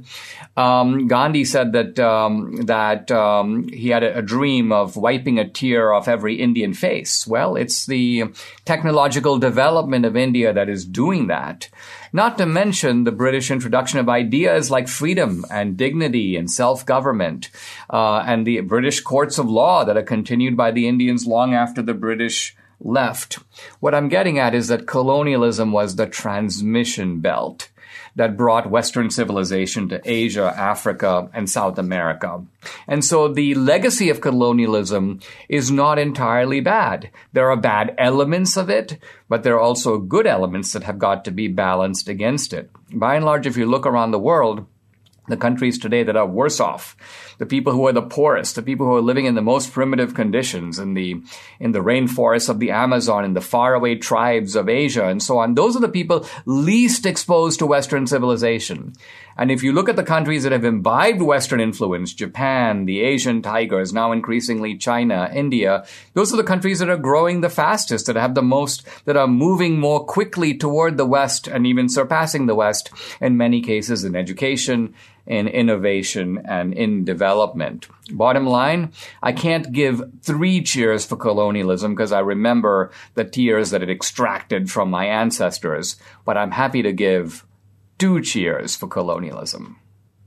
Gandhi said that he had a dream of wiping a tear off every Indian face. Well, it's the the technological development of India that is doing that. Not to mention the British introduction of ideas like freedom and dignity and self-government, and the British courts of law that are continued by the Indians long after the British left. What I'm getting at is that colonialism was the transmission belt that brought Western civilization to Asia, Africa, and South America. And so the legacy of colonialism is not entirely bad. There are bad elements of it, but there are also good elements that have got to be balanced against it. By and large, if you look around the world, the countries today that are worse off, the people who are the poorest, the people who are living in the most primitive conditions in the rainforests of the Amazon, in the faraway tribes of Asia, and so on, those are the people least exposed to Western civilization. And if you look at the countries that have imbibed Western influence, Japan, the Asian tigers, now increasingly China, India, those are the countries that are growing the fastest, that have the most, that are moving more quickly toward the West and even surpassing the West in many cases in education, in innovation, and in development. Bottom line, I can't give 3 cheers for colonialism because I remember the tears that it extracted from my ancestors, but I'm happy to give 2 cheers for colonialism.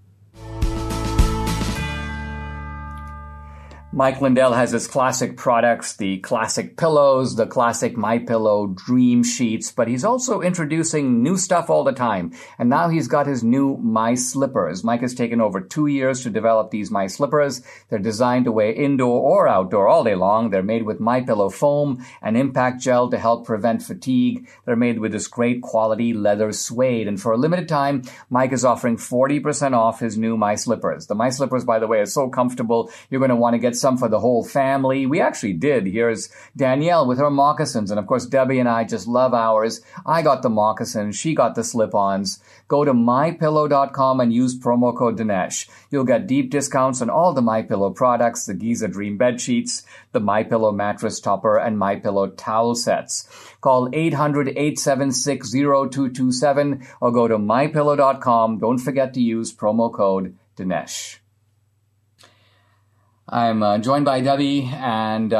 Mike Lindell has his classic products, the classic pillows, the classic MyPillow Dream Sheets, but he's also introducing new stuff all the time. And now he's got his new My Slippers. Mike has taken over 2 years to develop these My Slippers. They're designed to wear indoor or outdoor all day long. They're made with MyPillow foam and impact gel to help prevent fatigue. They're made with this great quality leather suede. And for a limited time, Mike is offering 40% off his new My Slippers. The My Slippers, by the way, are so comfortable, you're going to want to get some for the whole family. We actually did. Here's Danielle with her moccasins. And of course, Debbie and I just love ours. I got the moccasins. She got the slip-ons. Go to MyPillow.com and use promo code Dinesh. You'll get deep discounts on all the MyPillow products, the Giza Dream Bed Sheets, the MyPillow Mattress Topper, and MyPillow Towel Sets. Call 800-876-0227 or go to MyPillow.com. Don't forget to use promo code Dinesh. I'm joined by Debbie, and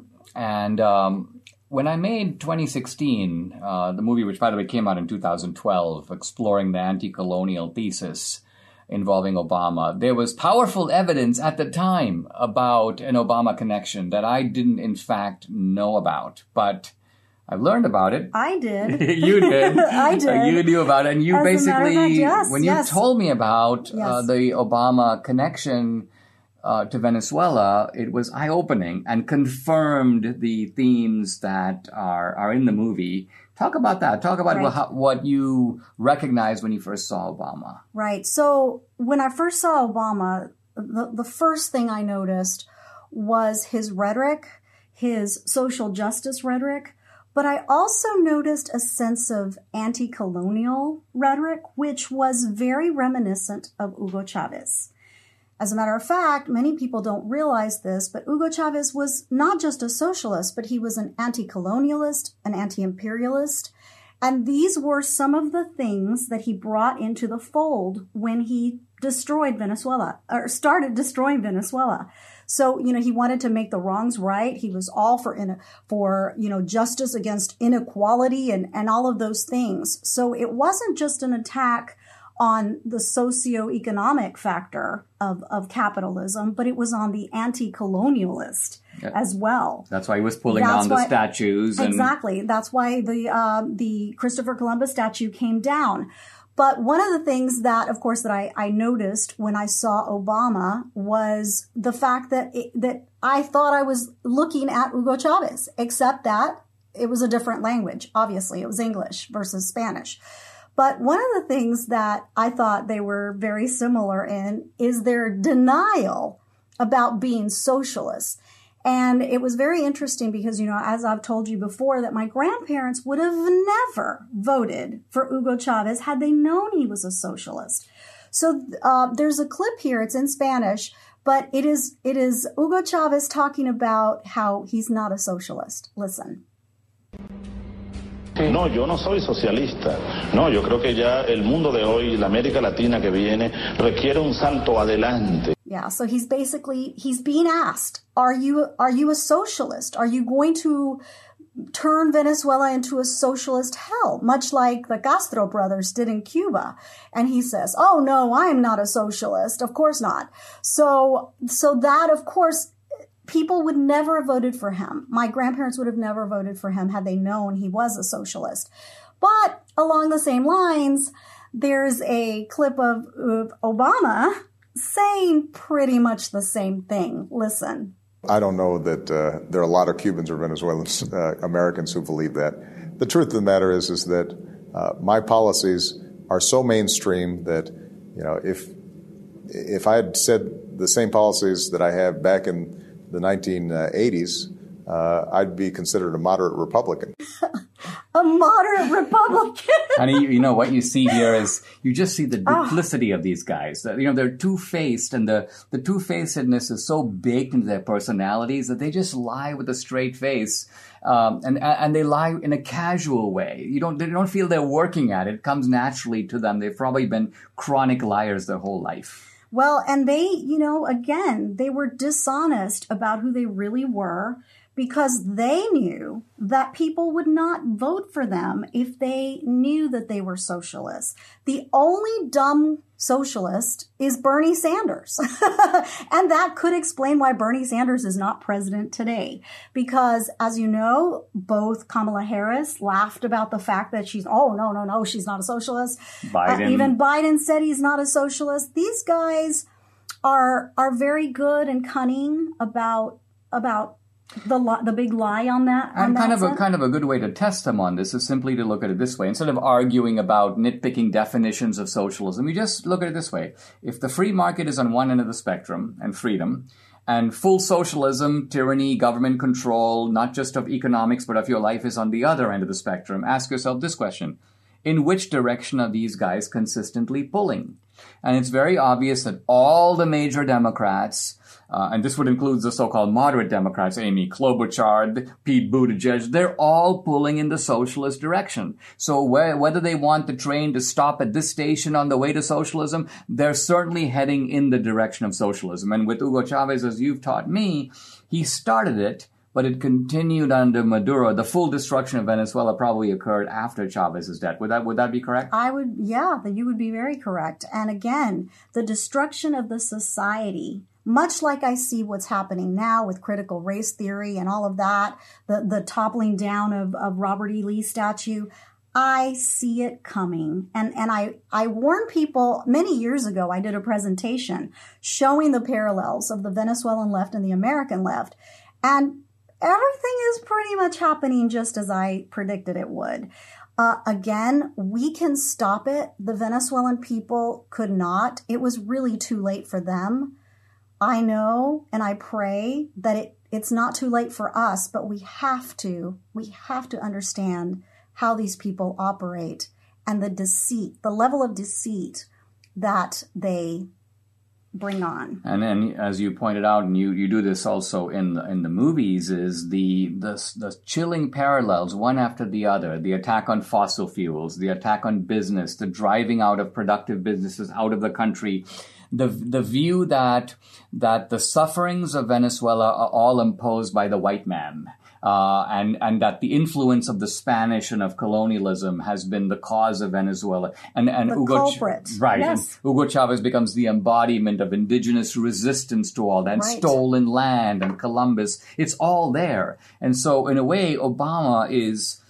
when I made 2016, the movie, which by the way came out in 2012, exploring the anti-colonial thesis involving Obama, there was powerful evidence at the time about an Obama connection that I didn't in fact know about, but I've learned about it. I did. You did. I did. You knew about it, and you As basically, fact, yes, when yes. you told me about Yes. the Obama connection to Venezuela, it was eye-opening and confirmed the themes that are in the movie. Talk about that. Talk about Right. what you recognized when you first saw Obama. Right. So when I first saw Obama, the first thing I noticed was his rhetoric, his social justice rhetoric, but I also noticed a sense of anti-colonial rhetoric, which was very reminiscent of Hugo Chavez. As a matter of fact, many people don't realize this, but Hugo Chavez was not just a socialist, but he was an anti-colonialist, an anti-imperialist. And these were some of the things that he brought into the fold when he destroyed Venezuela, or started destroying Venezuela. So, he wanted to make the wrongs right. He was all for justice against inequality and all of those things. So it wasn't just an attack on the socioeconomic factor of capitalism, but it was on the anti-colonialist as well. That's why he was pulling down the statues. Exactly. That's why the Christopher Columbus statue came down. But one of the things that, of course, that I noticed when I saw Obama was the fact that I thought I was looking at Hugo Chavez, except that it was a different language. Obviously, it was English versus Spanish. But one of the things that I thought they were very similar in is their denial about being socialists. And it was very interesting because, as I've told you before, that my grandparents would have never voted for Hugo Chavez had they known he was a socialist. So there's a clip here. It's in Spanish, but it is Hugo Chavez talking about how he's not a socialist. Listen. No, yo no soy socialista. No, yo creo que ya el mundo de hoy, la América Latina que viene, requiere un salto adelante. Yeah, so he's being asked, are you a socialist? Are you going to turn Venezuela into a socialist hell, much like the Castro brothers did in Cuba. And he says, oh, no, I am not a socialist. Of course not. So that, of course, people would never have voted for him. My grandparents would have never voted for him had they known he was a socialist. But along the same lines, there's a clip of Obama saying pretty much the same thing. Listen. I don't know that there are a lot of Cubans or Venezuelans, Americans who believe that. The truth of the matter is that my policies are so mainstream that, you know, if I had said the same policies that I have back in the 1980s, I'd be considered a moderate Republican. A moderate Republican. Honey, you know, what you see here is you just see the duplicity of these guys. You know, they're two-faced, and the two-facedness is so baked into their personalities that they just lie with a straight face. And they lie in a casual way. They don't feel they're working at it. It comes naturally to them. They've probably been chronic liars their whole life. Well, and they, you know, again, they were dishonest about who they really were, because they knew that people would not vote for them if they knew that they were socialists. The only dumb socialist is Bernie Sanders. And that could explain why Bernie Sanders is not president today. Because, as you know, both Kamala Harris laughed about the fact that she's not a socialist. Even Biden said he's not a socialist. These guys are very good and cunning about the big lie on that. And kind of a good way to test them on this is simply to look at it this way. Instead of arguing about nitpicking definitions of socialism, you just look at it this way. If the free market is on one end of the spectrum, and freedom, and full socialism, tyranny, government control, not just of economics, but of your life, is on the other end of the spectrum, ask yourself this question. In which direction are these guys consistently pulling? And it's very obvious that all the major Democrats, and this would include the so-called moderate Democrats, Amy Klobuchar, Pete Buttigieg, they're all pulling in the socialist direction. So whether they want the train to stop at this station on the way to socialism, they're certainly heading in the direction of socialism. And with Hugo Chavez, as you've taught me, he started it, but it continued under Maduro. The full destruction of Venezuela probably occurred after Chavez's death. Would that be correct? You would be very correct. And again, the destruction of the society, much like I see what's happening now with critical race theory and all of that, the toppling down of Robert E. Lee's statue, I see it coming. And I warned people many years ago. I did a presentation showing the parallels of the Venezuelan left and the American left. And everything is pretty much happening just as I predicted it would. Again, we can stop it. The Venezuelan people could not. It was really too late for them. I know, and I pray that it's not too late for us, but we have to understand how these people operate and the level of deceit that they bring on. And then, as you pointed out, and you do this also in the movies, is the chilling parallels one after the other. The attack on fossil fuels, the attack on business, the driving out of productive businesses out of the country. The view that the sufferings of Venezuela are all imposed by the white man, and that the influence of the Spanish and of colonialism has been the cause of Venezuela. And culprit. Right. Yes. And Hugo Chavez becomes the embodiment of indigenous resistance to all that, and stolen land, and Columbus. It's all there. And so, in a way, Obama is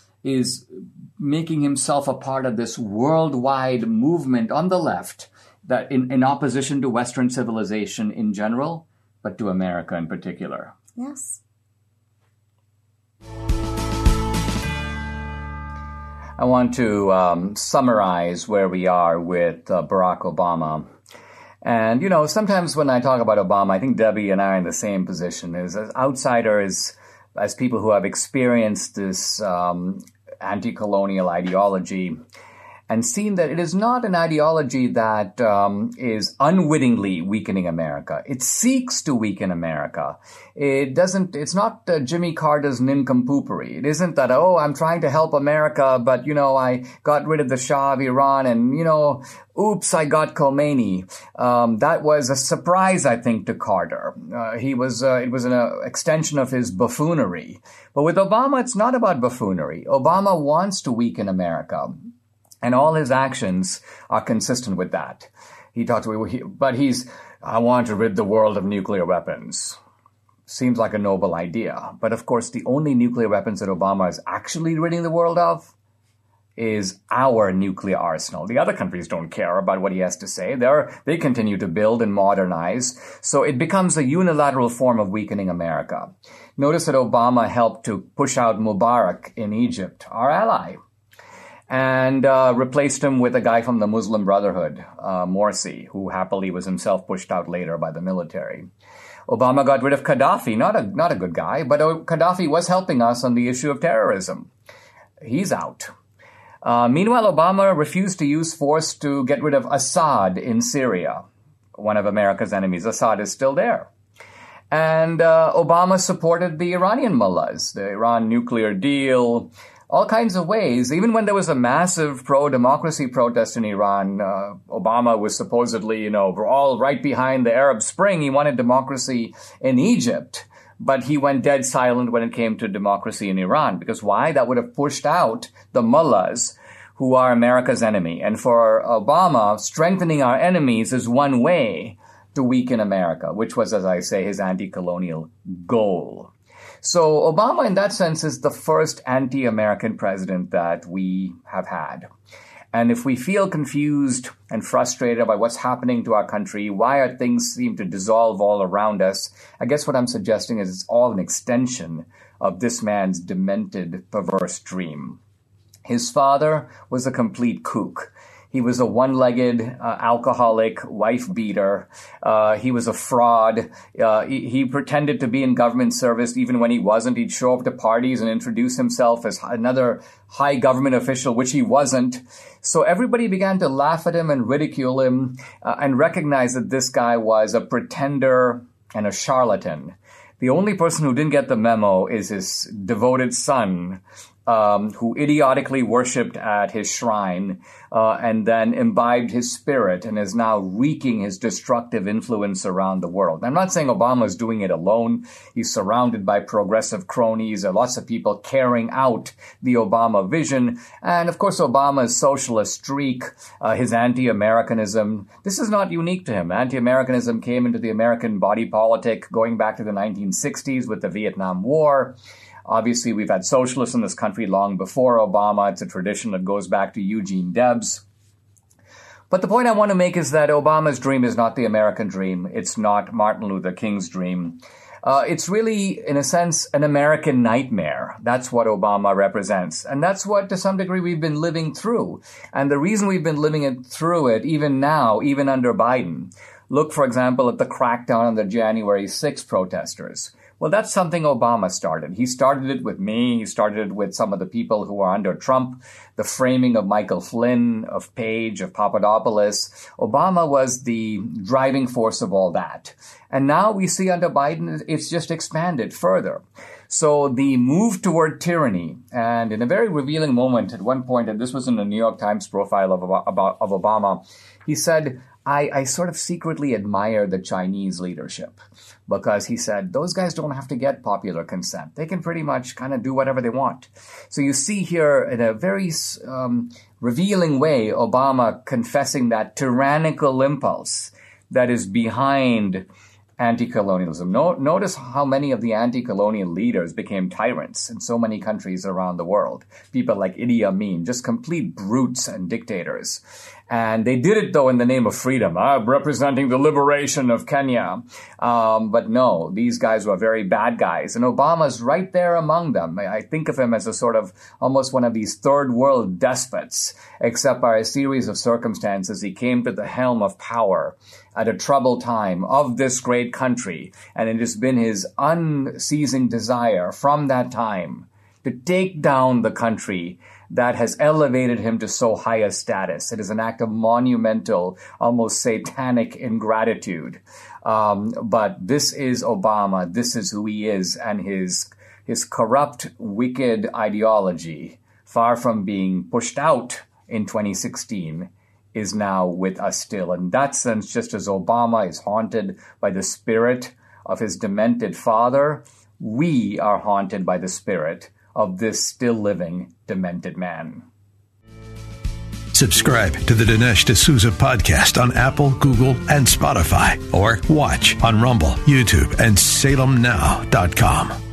making himself a part of this worldwide movement on the left, that in opposition to Western civilization in general, but to America in particular. Yes. I want to summarize where we are with Barack Obama. And, you know, sometimes when I talk about Obama, I think Debbie and I are in the same position. As outsiders, as people who have experienced this anti-colonial ideology, and seen that it is not an ideology that is unwittingly weakening America. It seeks to weaken America. It's not Jimmy Carter's nincompoopery. It isn't that, I'm trying to help America, but, I got rid of the Shah of Iran and, oops, I got Khomeini. That was a surprise, I think, to Carter. It was an extension of his buffoonery. But with Obama, it's not about buffoonery. Obama wants to weaken America. And all his actions are consistent with that. I want to rid the world of nuclear weapons. Seems like a noble idea. But of course, the only nuclear weapons that Obama is actually ridding the world of is our nuclear arsenal. The other countries don't care about what he has to say. They continue to build and modernize. So it becomes a unilateral form of weakening America. Notice that Obama helped to push out Mubarak in Egypt, our ally, and replaced him with a guy from the Muslim Brotherhood, Morsi, who happily was himself pushed out later by the military. Obama got rid of Gaddafi, not a good guy, but Gaddafi was helping us on the issue of terrorism. He's out. Meanwhile, Obama refused to use force to get rid of Assad in Syria, one of America's enemies. Assad is still there. And Obama supported the Iranian mullahs, the Iran nuclear deal, all kinds of ways. Even when there was a massive pro-democracy protest in Iran, Obama was supposedly, we're all right behind the Arab Spring. He wanted democracy in Egypt, but he went dead silent when it came to democracy in Iran. Because why? That would have pushed out the mullahs, who are America's enemy. And for Obama, strengthening our enemies is one way to weaken America, which was, as I say, his anti-colonial goal. So Obama, in that sense, is the first anti-American president that we have had. And if we feel confused and frustrated by what's happening to our country, why things seem to dissolve all around us, I guess what I'm suggesting is it's all an extension of this man's demented, perverse dream. His father was a complete kook. He was a one-legged alcoholic, wife-beater. He was a fraud. He pretended to be in government service even when he wasn't. He'd show up to parties and introduce himself as another high government official, which he wasn't. So everybody began to laugh at him and ridicule him and recognize that this guy was a pretender and a charlatan. The only person who didn't get the memo is his devoted son, who idiotically worshipped at his shrine and then imbibed his spirit and is now wreaking his destructive influence around the world. I'm not saying Obama is doing it alone. He's surrounded by progressive cronies. There are lots of people carrying out the Obama vision. And, of course, Obama's socialist streak, his anti-Americanism, this is not unique to him. Anti-Americanism came into the American body politic going back to the 1960s with the Vietnam War. Obviously, we've had socialists in this country long before Obama. It's a tradition that goes back to Eugene Debs. But the point I want to make is that Obama's dream is not the American dream. It's not Martin Luther King's dream. It's really, in a sense, an American nightmare. That's what Obama represents. And that's what, to some degree, we've been living through. And the reason we've been living through it, even now, even under Biden, look, for example, at the crackdown on the January 6th protesters. Well, that's something Obama started. He started it with me. He started it with some of the people who are under Trump, the framing of Michael Flynn, of Page, of Papadopoulos. Obama was the driving force of all that. And now we see under Biden, it's just expanded further. So the move toward tyranny, and in a very revealing moment at one point, and this was in the New York Times profile of Obama, he said, I sort of secretly admire the Chinese leadership because he said, those guys don't have to get popular consent. They can pretty much kind of do whatever they want. So you see here in a very revealing way, Obama confessing that tyrannical impulse that is behind anti-colonialism. Notice how many of the anti-colonial leaders became tyrants in so many countries around the world. People like Idi Amin, just complete brutes and dictators. And they did it, though, in the name of freedom, representing the liberation of Kenya. But no, these guys were very bad guys. And Obama's right there among them. I think of him as a sort of almost one of these third world despots, except by a series of circumstances, he came to the helm of power at a troubled time of this great country. And it has been his unceasing desire from that time to take down the country that has elevated him to so high a status. It is an act of monumental, almost satanic ingratitude. But this is Obama. This is who he is, and his corrupt, wicked ideology, far from being pushed out in 2016, is now with us still. In that sense, just as Obama is haunted by the spirit of his demented father, we are haunted by the spirit of this still living demented man. Subscribe to the Dinesh D'Souza podcast on Apple, Google, and Spotify, or watch on Rumble, YouTube, and SalemNow.com.